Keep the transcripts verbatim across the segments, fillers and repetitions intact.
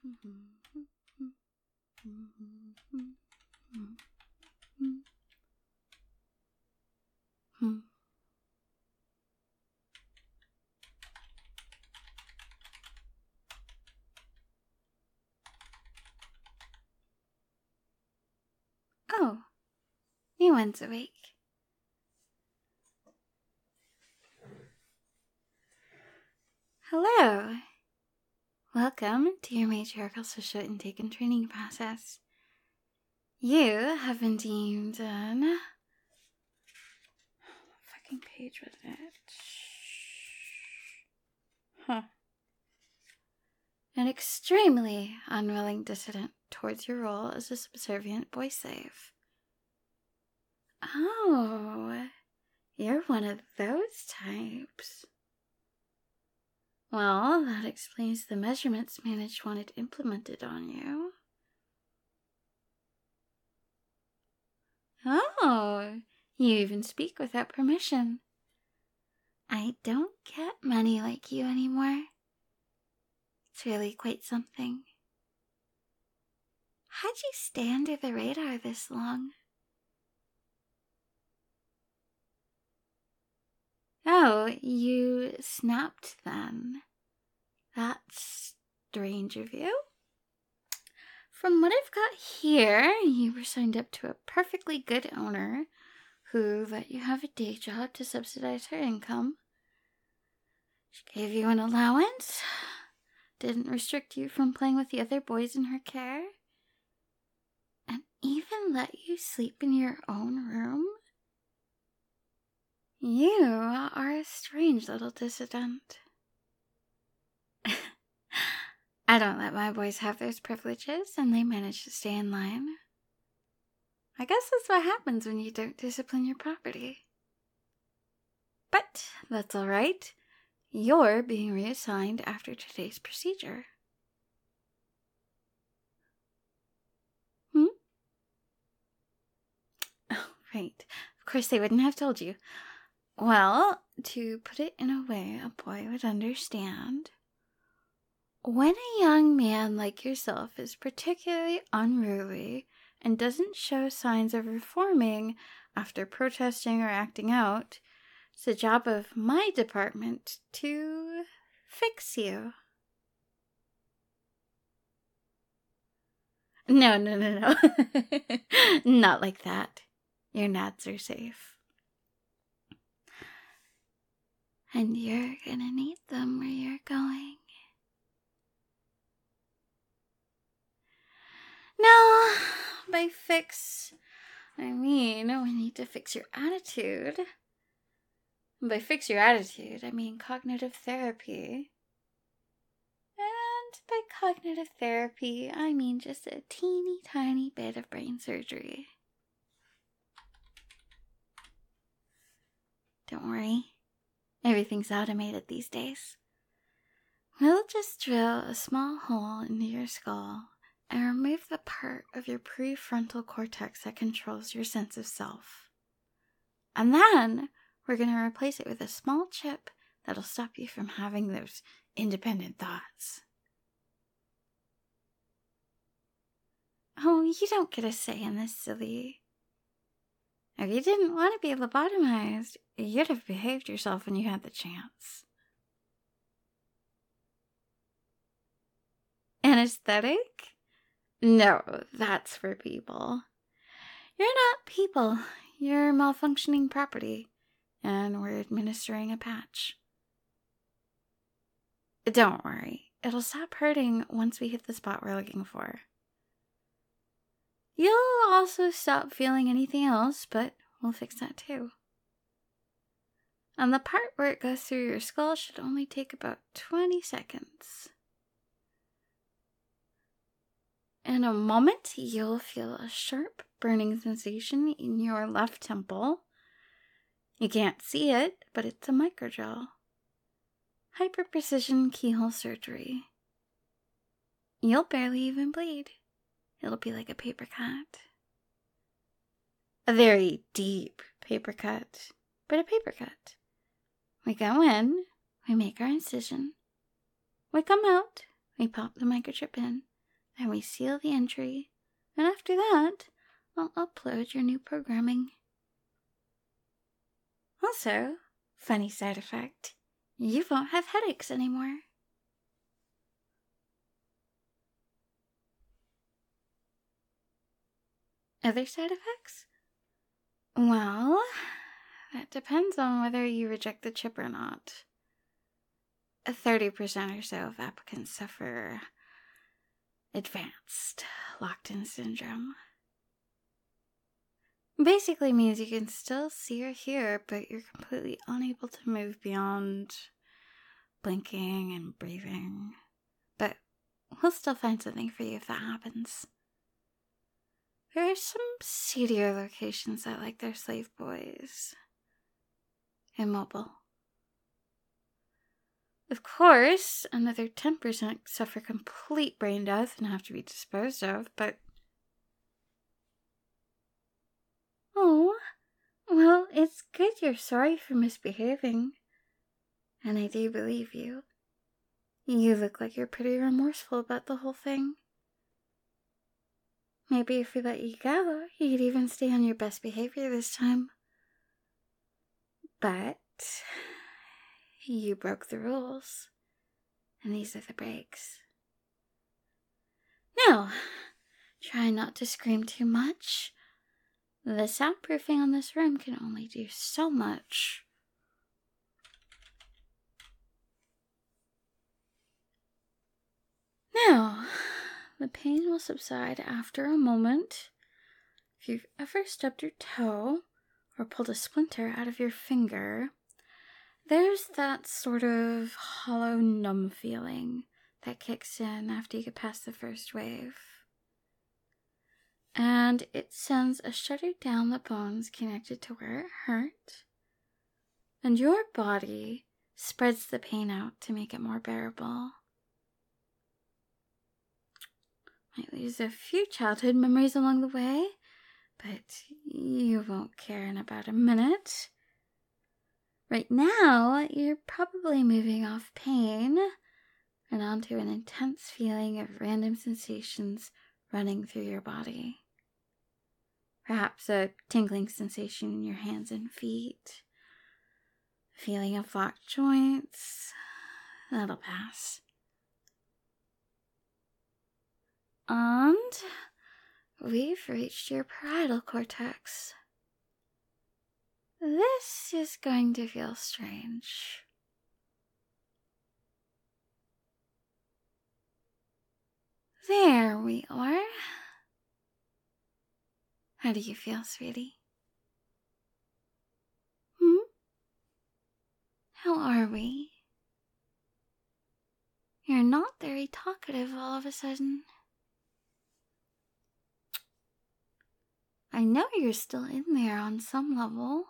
Oh, new one's awake. Hello. Welcome to your matriarchal social intake and training process. You have been deemed an... What fucking page was it? Huh. An extremely unwilling dissident towards your role as a subservient boy slave. Oh, you're one of those types. Well, that explains the measurements Manage wanted implemented on you. Oh, you even speak without permission. I don't get many like you anymore. It's really quite something. How'd you stay under the radar this long? Oh, you snapped then. That's strange of you. From what I've got here, you were signed up to a perfectly good owner who let you have a day job to subsidize her income. She gave you an allowance, didn't restrict you from playing with the other boys in her care, and even let you sleep in your own room. You are a strange little dissident. I don't let my boys have those privileges, and they manage to stay in line. I guess that's what happens when you don't discipline your property. But that's all right. You're being reassigned after today's procedure. Hmm? Oh, right. Of course they wouldn't have told you. Well, to put it in a way a boy would understand, when a young man like yourself is particularly unruly and doesn't show signs of reforming after protesting or acting out, it's the job of my department to fix you. No, no, no, no. Not like that. Your nads are safe. And you're gonna need them where you're going. No, by fix, I mean we need to fix your attitude. And by fix your attitude, I mean cognitive therapy. And by cognitive therapy, I mean just a teeny tiny bit of brain surgery. Don't worry, everything's automated these days. We'll just drill a small hole into your skull and remove the part of your prefrontal cortex that controls your sense of self. And then we're going to replace it with a small chip that'll stop you from having those independent thoughts. Oh, you don't get a say in this, silly. If you didn't want to be lobotomized, you'd have behaved yourself when you had the chance. Anesthetic? No, that's for people. You're not people. You're malfunctioning property, and we're administering a patch. Don't worry, it'll stop hurting once we hit the spot we're looking for. You'll also stop feeling anything else, but we'll fix that too. And the part where it goes through your skull should only take about twenty seconds. In a moment, you'll feel a sharp burning sensation in your left temple. You can't see it, but it's a microgel. Hyper-precision keyhole surgery. You'll barely even bleed. It'll be like a paper cut. A very deep paper cut, but a paper cut. We go in, we make our incision. We come out, we pop the microchip in, Then we seal the entry, and after that, I'll upload your new programming. Also, funny side effect, you won't have headaches anymore. Other side effects? Well, that depends on whether you reject the chip or not. thirty percent or so of applicants suffer advanced locked-in syndrome. Basically means you can still see or hear, but you're completely unable to move beyond blinking and breathing. But we'll still find something for you if that happens. There are some seedier locations that like their slave boys immobile. Of course, another ten percent suffer complete brain death and have to be disposed of, but... Oh, well, it's good you're sorry for misbehaving. And I do believe you. You look like you're pretty remorseful about the whole thing. Maybe if we let you go, you'd even stay on your best behavior this time. But you broke the rules, and these are the breaks. Now, try not to scream too much. The soundproofing on this room can only do so much. Now, the pain will subside after a moment. If you've ever stubbed your toe or pulled a splinter out of your finger, there's that sort of hollow, numb feeling that kicks in after you get past the first wave. And it sends a shudder down the bones connected to where it hurt. And your body spreads the pain out to make it more bearable. Might lose a few childhood memories along the way, but you won't care in about a minute. Right now, you're probably moving off pain and onto an intense feeling of random sensations running through your body. Perhaps a tingling sensation in your hands and feet, a feeling of locked joints. That'll pass. And we've reached your parietal cortex. This is going to feel strange. There we are. How do you feel, sweetie? Hmm? How are we? You're not very talkative all of a sudden. I know you're still in there on some level.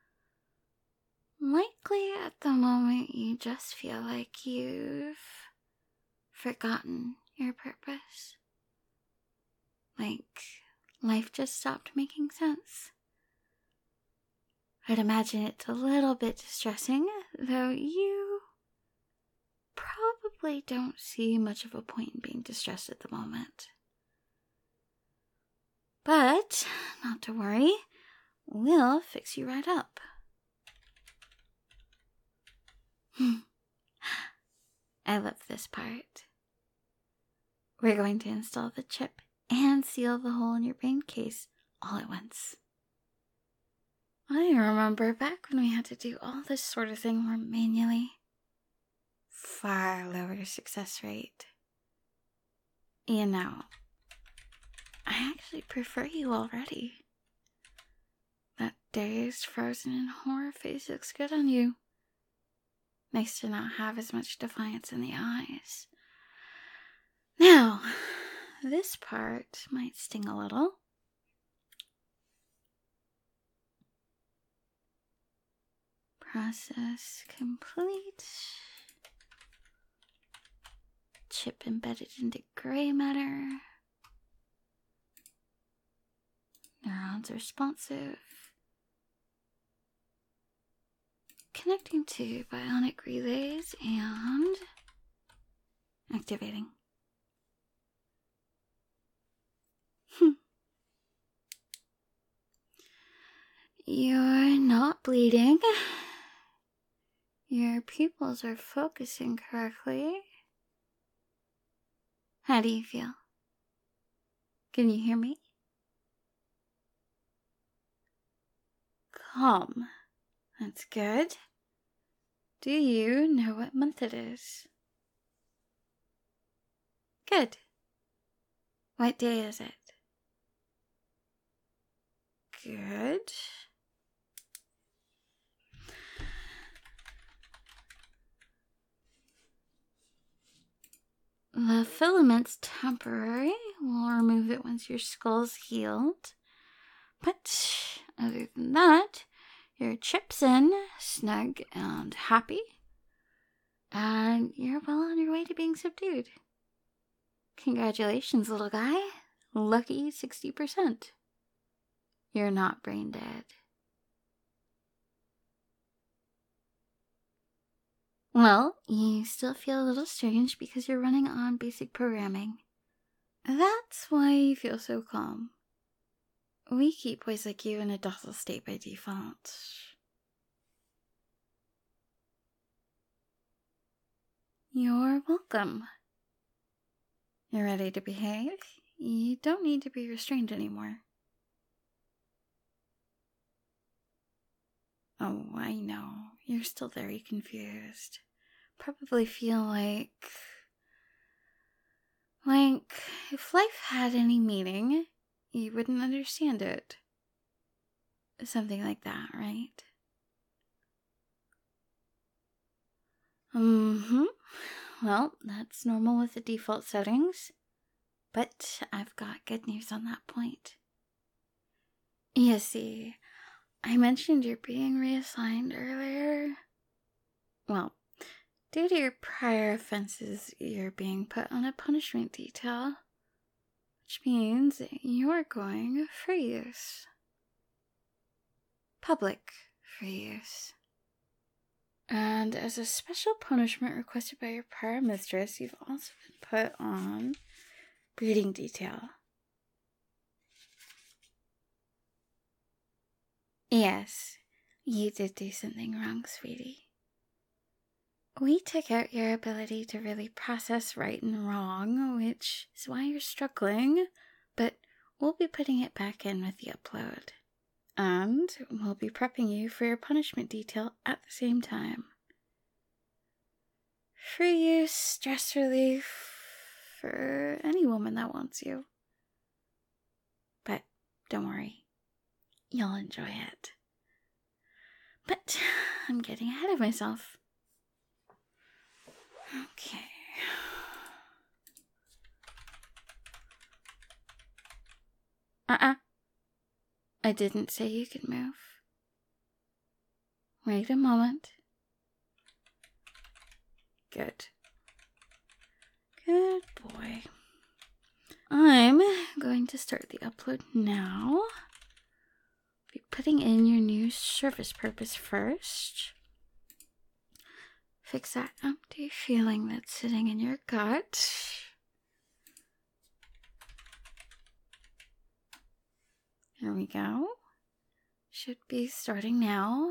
Likely at the moment you just feel like you've forgotten your purpose. Like life just stopped making sense. I'd imagine it's a little bit distressing, though you probably don't see much of a point in being distressed at the moment. But, not to worry, we'll fix you right up. I love this part. We're going to install the chip and seal the hole in your brain case all at once. I remember back when we had to do all this sort of thing more manually. Far lower success rate. You know, I actually prefer you already. That dazed, frozen, and horror face looks good on you. Nice to not have as much defiance in the eyes. Now, this part might sting a little. Process complete. Chip embedded into gray matter. Neurons responsive. Connecting to bionic relays and activating. You're not bleeding. Your pupils are focusing correctly. How do you feel? Can you hear me? Calm. That's good. Do you know what month it is? Good. What day is it? Good. The filament's temporary. We'll remove it once your skull's healed. But other than that, your chip's in, snug and happy. And you're well on your way to being subdued. Congratulations, little guy. Lucky sixty percent. You're not brain dead. Well, you still feel a little strange because you're running on basic programming. That's why you feel so calm. We keep boys like you in a docile state by default. You're welcome. You're ready to behave? You don't need to be restrained anymore. Oh, I know. You're still very confused. Probably feel like... Like, if life had any meaning, you wouldn't understand it. Something like that, right? Mm-hmm. Well, that's normal with the default settings. But I've got good news on that point. You see, I mentioned you're being reassigned earlier. Well, due to your prior offenses, you're being put on a punishment detail, which means you're going free use. Public free use. And as a special punishment requested by your prior mistress, you've also been put on breeding detail. Yes, you did do something wrong, sweetie. We took out your ability to really process right and wrong, which is why you're struggling, but we'll be putting it back in with the upload. And we'll be prepping you for your punishment detail at the same time. Free use, stress relief for any woman that wants you. But don't worry, you'll enjoy it. But I'm getting ahead of myself. Okay. Uh-uh. I didn't say you could move. Wait a moment. Good. Good boy. I'm going to start the upload now. Be putting in your new service purpose first. Fix that empty feeling that's sitting in your gut. Here we go. Should be starting now.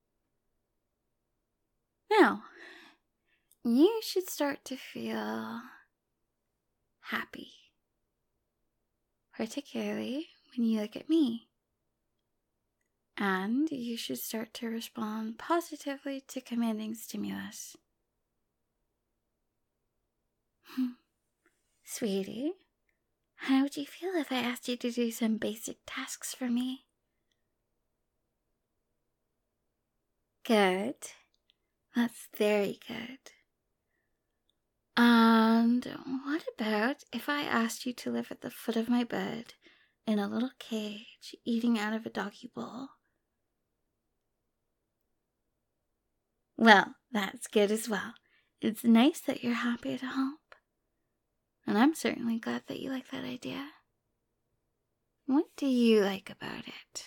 Now, you should start to feel happy. Particularly when you look at me. And you should start to respond positively to commanding stimulus. Sweetie, how would you feel if I asked you to do some basic tasks for me? Good. That's very good. And what about if I asked you to live at the foot of my bed in a little cage, eating out of a doggy bowl? Well, that's good as well. It's nice that you're happy to help. And I'm certainly glad that you like that idea. What do you like about it?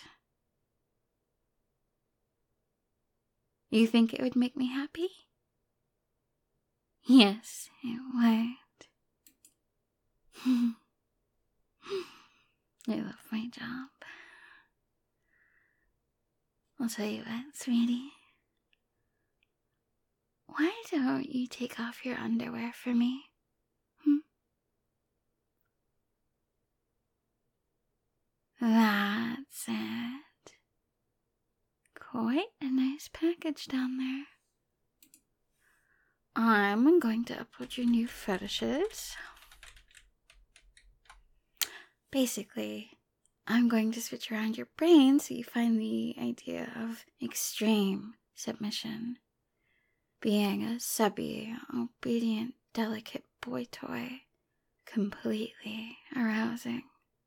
You think it would make me happy? Yes, it would. I love my job. I'll tell you what, sweetie. Why don't you take off your underwear for me? Hmm? That's it. Quite a nice package down there. I'm going to upload your new fetishes. Basically, I'm going to switch around your brain so you find the idea of extreme submission. Being a subby, obedient, delicate boy toy. Completely arousing.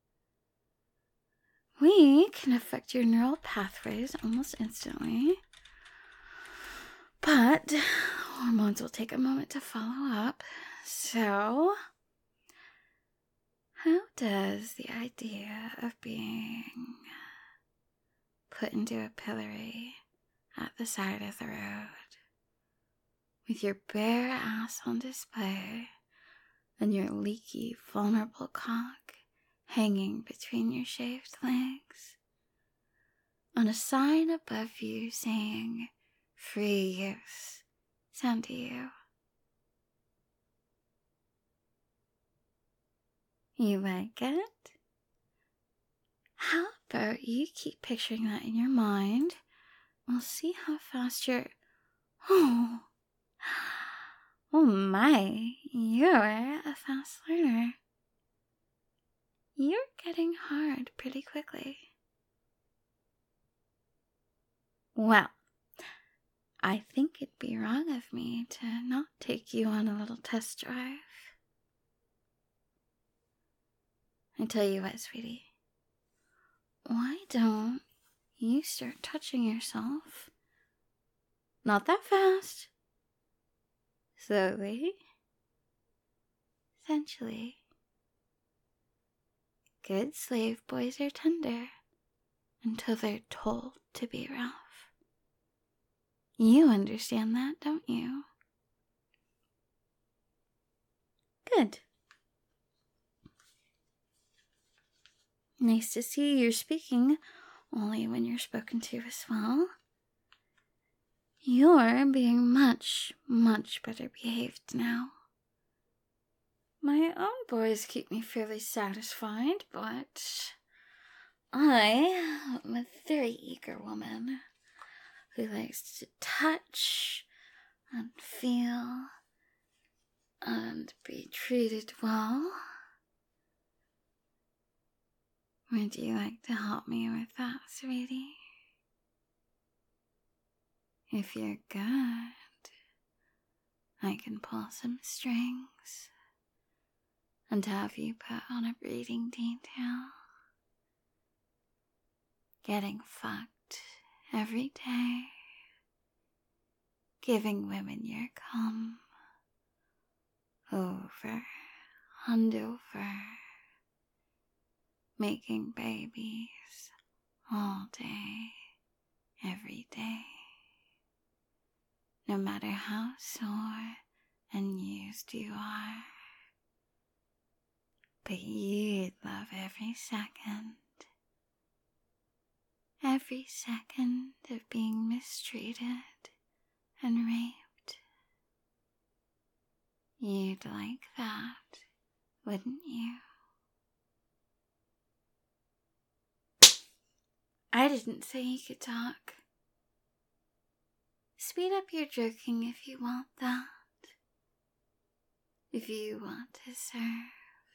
We can affect your neural pathways almost instantly. But hormones will take a moment to follow up. So, how does the idea of being put into a pillory at the side of the road with your bare ass on display and your leaky, vulnerable cock hanging between your shaved legs, on a sign above you saying, "Free use," sound to you? You like it? How about you keep picturing that in your mind? We'll see how fast you're... Oh, oh my, you're a fast learner. You're getting hard pretty quickly. Well, I think it'd be wrong of me to not take you on a little test drive. I tell you what, sweetie. Why don't you start touching yourself? Not that fast. Slowly. Sensually. Good slave boys are tender until they're told to be rough. You understand that, don't you? Good. Nice to see you're speaking only when you're spoken to as well. You're being much, much better behaved now. My own boys keep me fairly satisfied, but I am a very eager woman who likes to touch and feel and be treated well. Would you like to help me with that, sweetie? If you're good, I can pull some strings and have you put on a breeding detail. Getting fucked every day. Giving women your cum. Over and over. Making babies all day, every day. No matter how sore and used you are. But you'd love every second. Every second of being mistreated and raped. You'd like that, wouldn't you? I didn't say you could talk. Speed up your jerking if you want that. If you want to serve.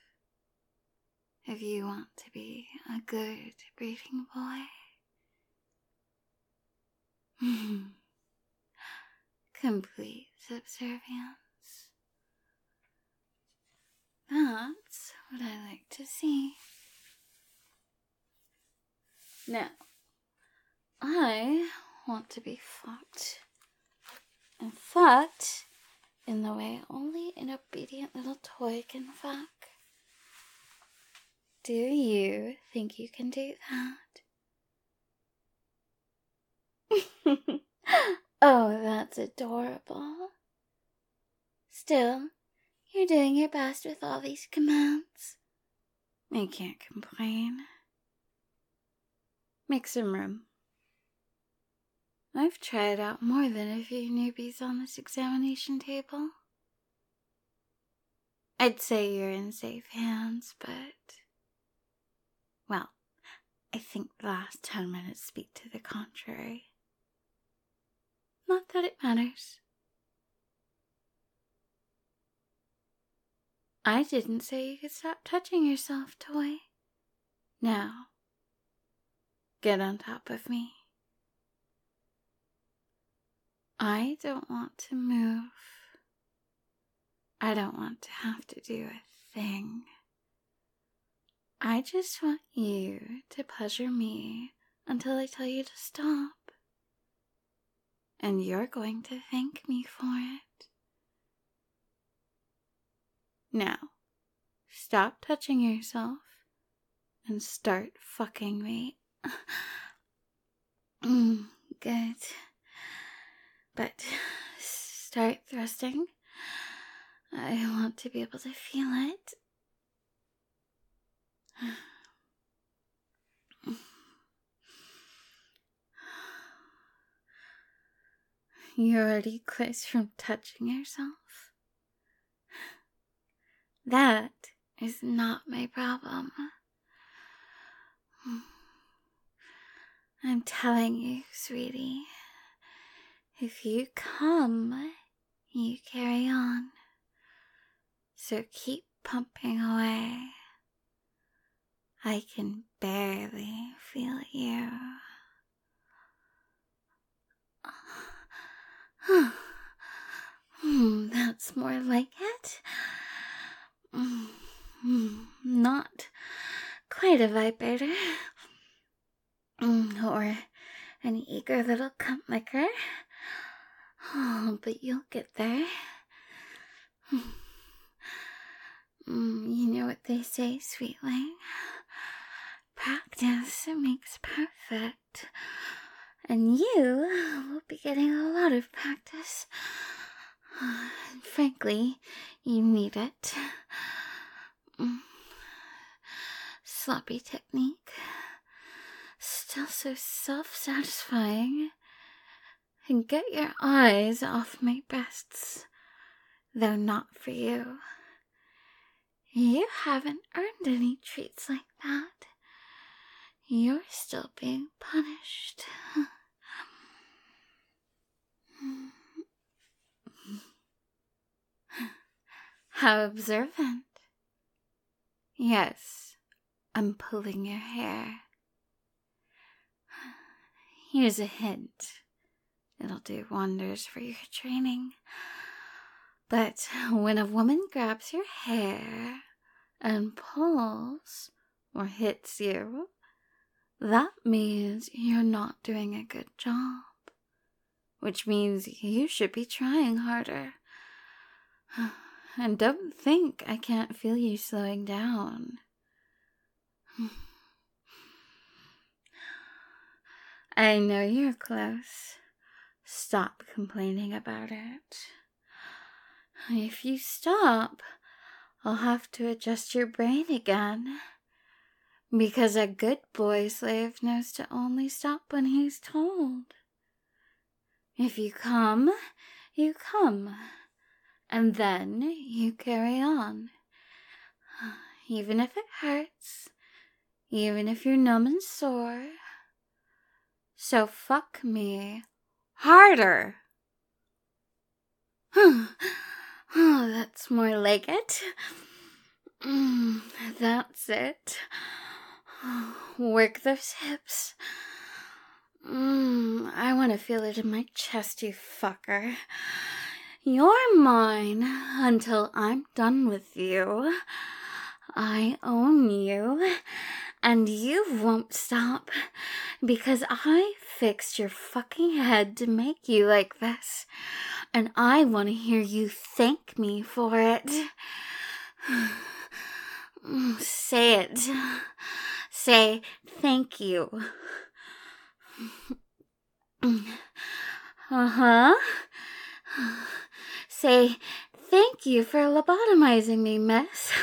If you want to be a good breeding boy. Complete subservience. That's what I like to see. Now, I want to be fucked. And fucked in the way only an obedient little toy can fuck. Do you think you can do that? Oh, that's adorable. Still, you're doing your best with all these commands. I can't complain. Make some room. I've tried out more than a few newbies on this examination table. I'd say you're in safe hands, but... well, I think the last ten minutes speak to the contrary. Not that it matters. I didn't say you could stop touching yourself, Toy. Now, get on top of me. I don't want to move. I don't want to have to do a thing. I just want you to pleasure me until I tell you to stop. And you're going to thank me for it. Now, stop touching yourself and start fucking me. mm, good. But start thrusting. I want to be able to feel it. You're already close from touching yourself. That is not my problem. I'm telling you, sweetie, if you come, you carry on. So keep pumping away. I can barely feel you. That's more like it. Not quite a vibrator. Or an eager little cunt licker. Oh, but you'll get there. You know what they say, sweetling. Practice makes perfect. And you will be getting a lot of practice. Frankly, you need it. Sloppy technique. Still so self-satisfying. And get your eyes off my breasts. Though not for you. You haven't earned any treats like that. You're still being punished. How observant. Yes, I'm pulling your hair. Here's a hint. It'll do wonders for your training. But when a woman grabs your hair and pulls or hits you, that means you're not doing a good job. Which means you should be trying harder. And don't think I can't feel you slowing down. I know you're close. Stop complaining about it. If you stop, I'll have to adjust your brain again. Because a good boy slave knows to only stop when he's told. If you come, you come. And then you carry on. Even if it hurts. Even if you're numb and sore. So fuck me harder. Oh, that's more like it. Mm, that's it. Work those hips. Mm, I want to feel it in my chest, you fucker. You're mine until I'm done with you. I own you, and you won't stop, because I fixed your fucking head to make you like this, and I want to hear you thank me for it. Say it. Say thank you. Uh-huh. Say thank you for lobotomizing me, miss.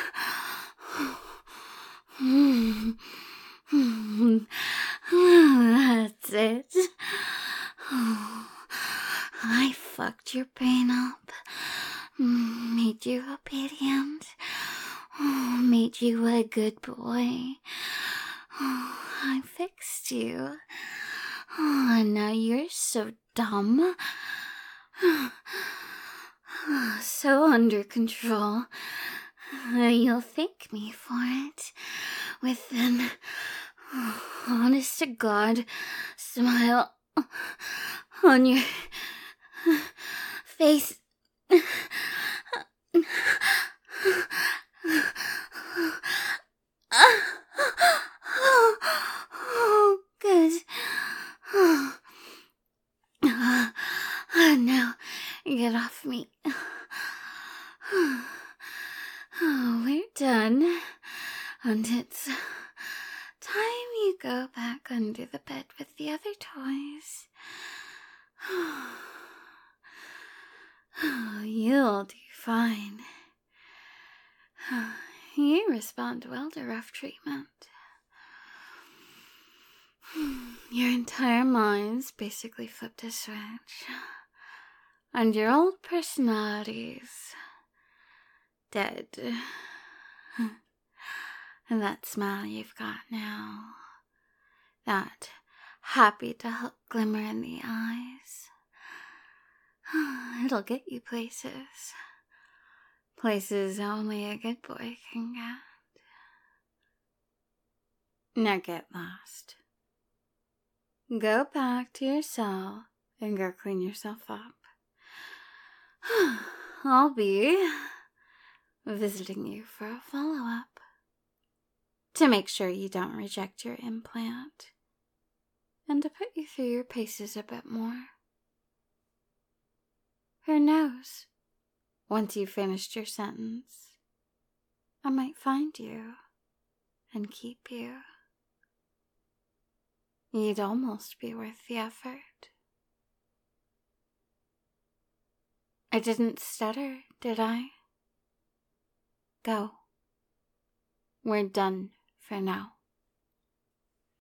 That's it. I fucked your brain up, made you obedient, made you a good boy. I fixed you, and now you're so dumb, so under control. You'll thank me for it with an honest to God smile on your face. Good. Now, get off me. We're done. And it's time you go back under the bed with the other toys. You'll do fine. You respond well to rough treatment. Your entire mind's basically flipped a switch. And your old personality's dead. And that smile you've got now, that happy to help glimmer in the eyes, it'll get you places. Places only a good boy can get. Now get lost. Go back to your cell and go clean yourself up. I'll be visiting you for a follow-up to make sure you don't reject your implant and to put you through your paces a bit more. Who knows? Once you've finished your sentence, I might find you and keep you. You'd almost be worth the effort. I didn't stutter, did I? Go. We're done for now.